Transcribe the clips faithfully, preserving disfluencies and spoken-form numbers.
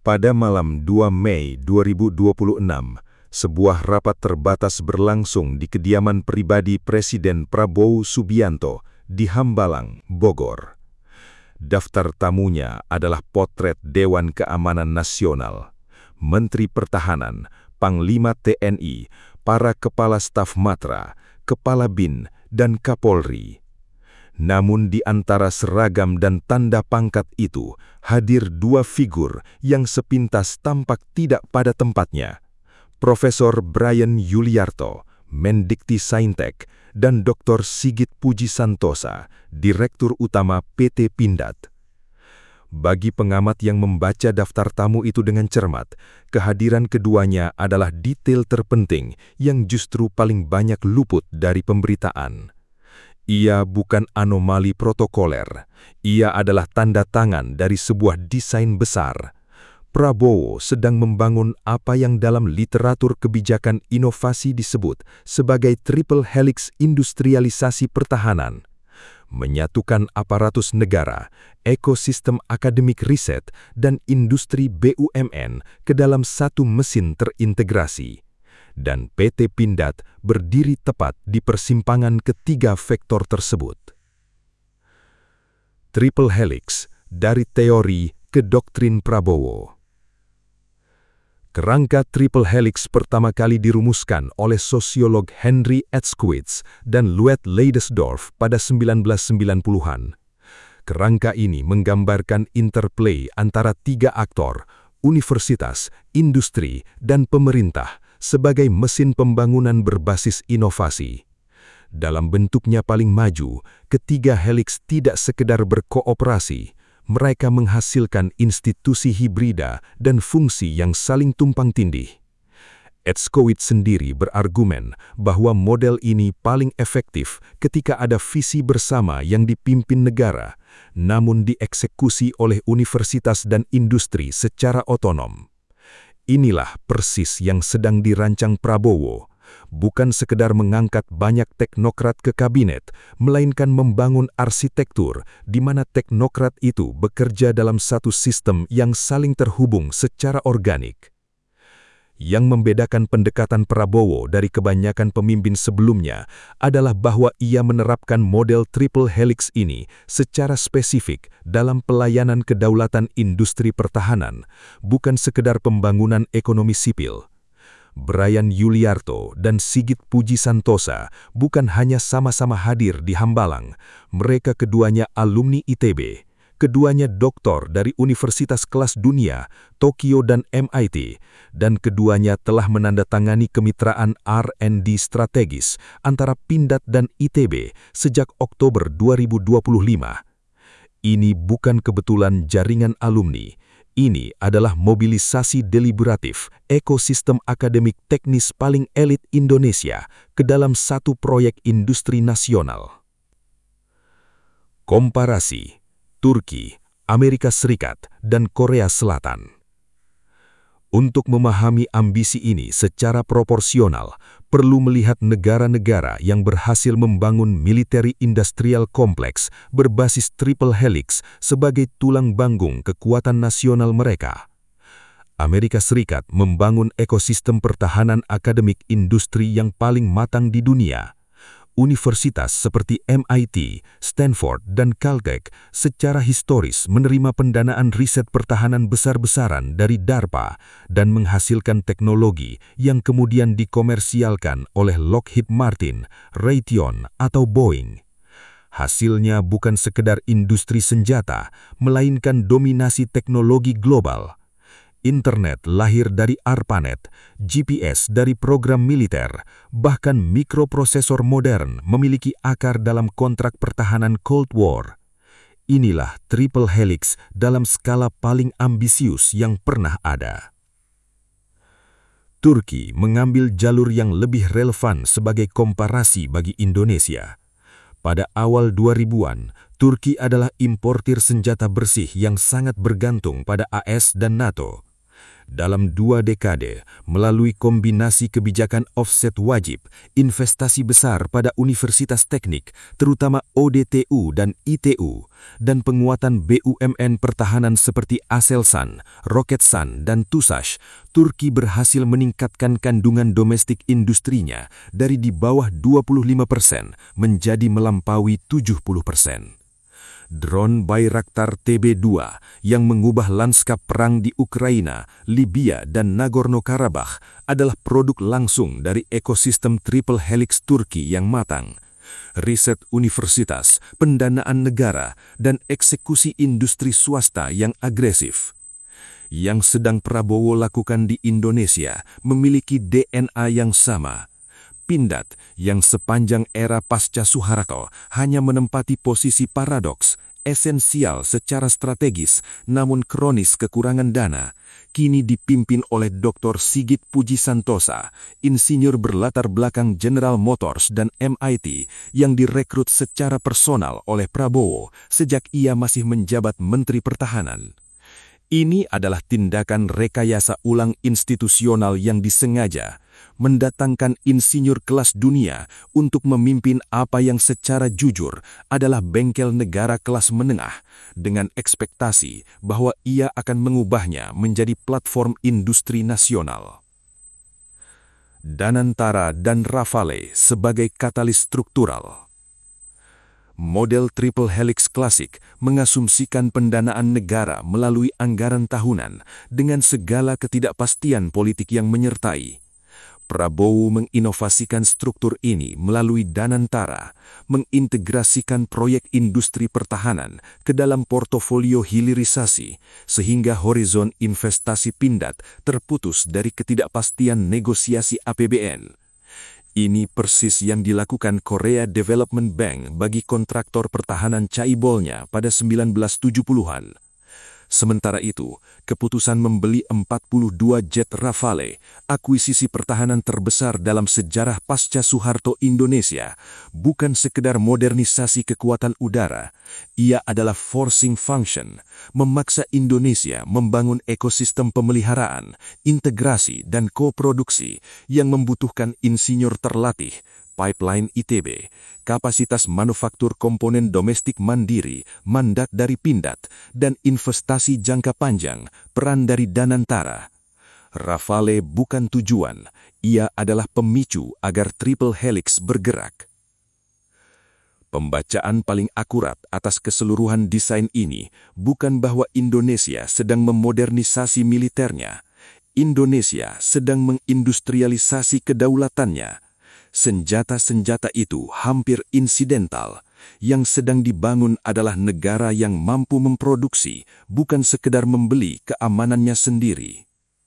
Pada malam dua Mei dua ribu dua puluh enam, sebuah rapat terbatas berlangsung di kediaman pribadi Presiden Prabowo Subianto di Hambalang, Bogor. Daftar tamunya adalah potret Dewan Keamanan Nasional, Menteri Pertahanan, Panglima T N I, para Kepala Staf Matra, Kepala BIN, dan Kapolri. Namun di antara seragam dan tanda pangkat itu, hadir dua figur yang sepintas tampak tidak pada tempatnya. Profesor Brian Yuliarto, Mendikti-Saintek, dan Doktor Sigit Puji Santosa, Direktur Utama P T Pindad. Bagi pengamat yang membaca daftar tamu itu dengan cermat, kehadiran keduanya adalah detail terpenting yang justru paling banyak luput dari pemberitaan. Ia bukan anomali protokoler, ia adalah tanda tangan dari sebuah desain besar. Prabowo sedang membangun apa yang dalam literatur kebijakan inovasi disebut sebagai triple helix industrialisasi pertahanan. Menyatukan aparatus negara, ekosistem akademik riset, dan industri B U M N ke dalam satu mesin terintegrasi. Dan P T Pindad berdiri tepat di persimpangan ketiga vektor tersebut. Triple helix, dari teori ke doktrin Prabowo. Kerangka triple helix pertama kali dirumuskan oleh sosiolog Henry Edskowitz dan Louis Leidesdorff pada sembilan belas sembilan puluhan. Kerangka ini menggambarkan interplay antara tiga aktor, universitas, industri, dan pemerintah, sebagai mesin pembangunan berbasis inovasi. Dalam bentuknya paling maju, ketiga helix tidak sekedar berkooperasi, mereka menghasilkan institusi hibrida dan fungsi yang saling tumpang tindih. Edskowitz sendiri berargumen bahwa model ini paling efektif ketika ada visi bersama yang dipimpin negara, namun dieksekusi oleh universitas dan industri secara otonom. Inilah persis yang sedang dirancang Prabowo, bukan sekedar mengangkat banyak teknokrat ke kabinet, melainkan membangun arsitektur di mana teknokrat itu bekerja dalam satu sistem yang saling terhubung secara organik. Yang membedakan pendekatan Prabowo dari kebanyakan pemimpin sebelumnya adalah bahwa ia menerapkan model triple helix ini secara spesifik dalam pelayanan kedaulatan industri pertahanan, bukan sekedar pembangunan ekonomi sipil. Brian Yuliarto dan Sigit Puji Santosa bukan hanya sama-sama hadir di Hambalang, mereka keduanya alumni I T B. Keduanya doktor dari universitas kelas dunia, Tokyo dan M I T, dan keduanya telah menandatangani kemitraan R and D strategis antara Pindad dan I T B sejak Oktober dua ribu dua puluh lima. Ini bukan kebetulan jaringan alumni, ini adalah mobilisasi deliberatif ekosistem akademik teknis paling elit Indonesia ke dalam satu proyek industri nasional. Komparasi Turki, Amerika Serikat, dan Korea Selatan. Untuk memahami ambisi ini secara proporsional, perlu melihat negara-negara yang berhasil membangun military industrial kompleks berbasis triple helix sebagai tulang punggung kekuatan nasional mereka. Amerika Serikat membangun ekosistem pertahanan akademik industri yang paling matang di dunia. Universitas seperti M I T, Stanford, dan Caltech secara historis menerima pendanaan riset pertahanan besar-besaran dari DARPA dan menghasilkan teknologi yang kemudian dikomersialkan oleh Lockheed Martin, Raytheon, atau Boeing. Hasilnya bukan sekedar industri senjata, melainkan dominasi teknologi global. Internet lahir dari ARPANET, G P S dari program militer, bahkan mikroprosesor modern memiliki akar dalam kontrak pertahanan Cold War. Inilah triple helix dalam skala paling ambisius yang pernah ada. Turki mengambil jalur yang lebih relevan sebagai komparasi bagi Indonesia. Pada awal dua ribuan, Turki adalah importir senjata bersih yang sangat bergantung pada A S dan NATO. Dalam dua dekade, melalui kombinasi kebijakan offset wajib, investasi besar pada universitas teknik, terutama O D T U dan I T U, dan penguatan B U M N pertahanan seperti Aselsan, Roketsan, dan Tusash, Turki berhasil meningkatkan kandungan domestik industrinya dari di bawah dua puluh lima persen menjadi melampaui tujuh puluh persen. Drone Bayraktar T B dua yang mengubah lanskap perang di Ukraina, Libya, dan Nagorno-Karabakh adalah produk langsung dari ekosistem triple helix Turki yang matang. Riset universitas, pendanaan negara, dan eksekusi industri swasta yang agresif. Yang sedang Prabowo lakukan di Indonesia memiliki D N A yang sama. Pindad yang sepanjang era pasca Soeharto hanya menempati posisi paradoks, esensial secara strategis namun kronis kekurangan dana, kini dipimpin oleh Doktor Sigit Puji Santosa, insinyur berlatar belakang General Motors dan M I T yang direkrut secara personal oleh Prabowo sejak ia masih menjabat Menteri Pertahanan. Ini adalah tindakan rekayasa ulang institusional yang disengaja, mendatangkan insinyur kelas dunia untuk memimpin apa yang secara jujur adalah bengkel negara kelas menengah, dengan ekspektasi bahwa ia akan mengubahnya menjadi platform industri nasional. Danantara dan Rafale sebagai katalis struktural. Model triple helix klasik mengasumsikan pendanaan negara melalui anggaran tahunan dengan segala ketidakpastian politik yang menyertai. Prabowo menginovasikan struktur ini melalui Danantara, mengintegrasikan proyek industri pertahanan ke dalam portofolio hilirisasi, sehingga horizon investasi Pindad terputus dari ketidakpastian negosiasi A P B N. Ini persis yang dilakukan Korea Development Bank bagi kontraktor pertahanan Chaibolnya pada sembilan belas tujuh puluhan. Sementara itu, keputusan membeli empat puluh dua jet Rafale, akuisisi pertahanan terbesar dalam sejarah pasca Soeharto Indonesia, bukan sekedar modernisasi kekuatan udara. Ia adalah forcing function, memaksa Indonesia membangun ekosistem pemeliharaan, integrasi, dan koproduksi yang membutuhkan insinyur terlatih, pipeline I T B, kapasitas manufaktur komponen domestik mandiri, mandat dari Pindad, dan investasi jangka panjang, peran dari Danantara. Rafale bukan tujuan, ia adalah pemicu agar triple helix bergerak. Pembacaan paling akurat atas keseluruhan desain ini bukan bahwa Indonesia sedang memodernisasi militernya. Indonesia sedang mengindustrialisasi kedaulatannya. Senjata-senjata itu hampir insidental. Yang sedang dibangun adalah negara yang mampu memproduksi, bukan sekedar membeli keamanannya sendiri.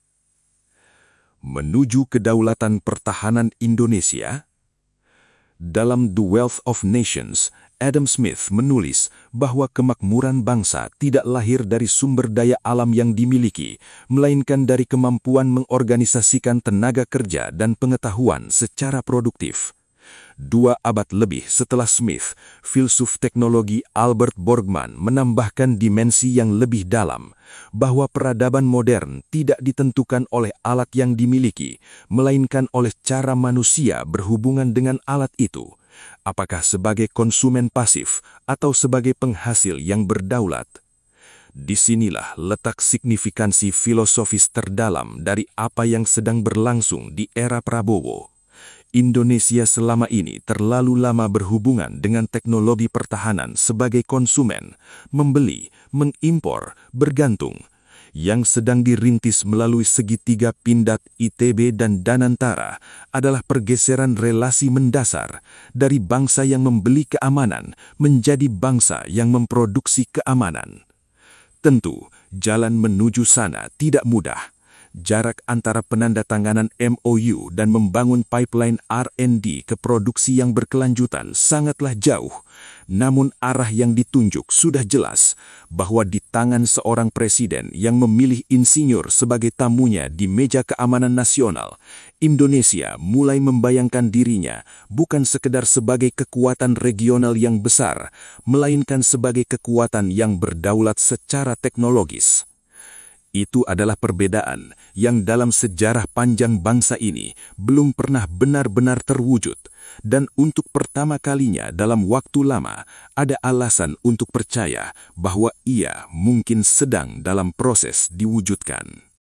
Menuju kedaulatan pertahanan Indonesia. Dalam The Wealth of Nations, Adam Smith menulis bahwa kemakmuran bangsa tidak lahir dari sumber daya alam yang dimiliki, melainkan dari kemampuan mengorganisasikan tenaga kerja dan pengetahuan secara produktif. Dua abad lebih setelah Smith, filsuf teknologi Albert Borgman menambahkan dimensi yang lebih dalam, bahwa peradaban modern tidak ditentukan oleh alat yang dimiliki, melainkan oleh cara manusia berhubungan dengan alat itu. Apakah sebagai konsumen pasif atau sebagai penghasil yang berdaulat? Disinilah letak signifikansi filosofis terdalam dari apa yang sedang berlangsung di era Prabowo. Indonesia selama ini terlalu lama berhubungan dengan teknologi pertahanan sebagai konsumen, membeli, mengimpor, bergantung. Yang sedang dirintis melalui segitiga Pindad, I T B, dan Danantara adalah pergeseran relasi mendasar dari bangsa yang membeli keamanan menjadi bangsa yang memproduksi keamanan. Tentu, jalan menuju sana tidak mudah. Jarak antara penandatanganan M O U dan membangun pipeline R and D ke produksi yang berkelanjutan sangatlah jauh. Namun arah yang ditunjuk sudah jelas, bahwa di tangan seorang presiden yang memilih insinyur sebagai tamunya di meja keamanan nasional, Indonesia mulai membayangkan dirinya bukan sekedar sebagai kekuatan regional yang besar, melainkan sebagai kekuatan yang berdaulat secara teknologis. Itu adalah perbedaan yang dalam sejarah panjang bangsa ini belum pernah benar-benar terwujud. Dan untuk pertama kalinya dalam waktu lama, ada alasan untuk percaya bahwa ia mungkin sedang dalam proses diwujudkan.